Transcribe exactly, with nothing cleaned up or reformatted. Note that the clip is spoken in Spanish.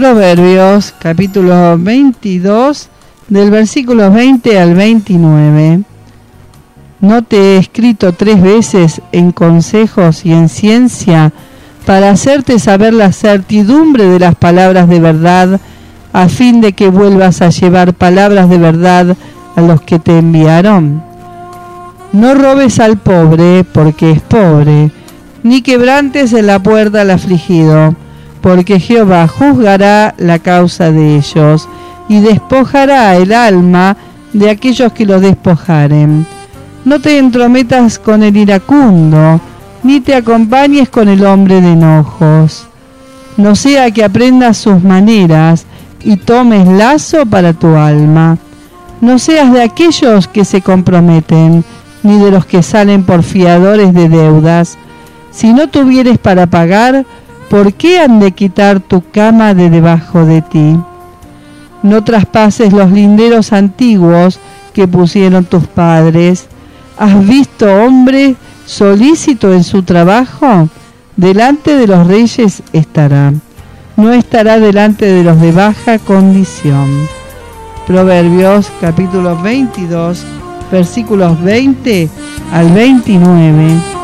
Proverbios, capítulo veintidós, del versículo veinte al veintinueve. ¿No te he escrito tres veces en consejos y en ciencia para hacerte saber la certidumbre de las palabras de verdad, a fin de que vuelvas a llevar palabras de verdad a los que te enviaron? No robes al pobre, porque es pobre, ni quebrantes en la puerta al afligido, porque Jehová juzgará la causa de ellos, y despojará el alma de aquellos que lo despojaren. No te entrometas con el iracundo, ni te acompañes con el hombre de enojos. No sea que aprendas sus maneras y tomes lazo para tu alma. No seas de aquellos que se comprometen, ni de los que salen por fiadores de deudas. Si no tuvieres para pagar, ¿por qué han de quitar tu cama de debajo de ti? No traspases los linderos antiguos que pusieron tus padres. ¿Has visto hombre solícito en su trabajo? Delante de los reyes estará, no estará delante de los de baja condición. Proverbios capítulo veintidós, versículos veinte al veintinueve.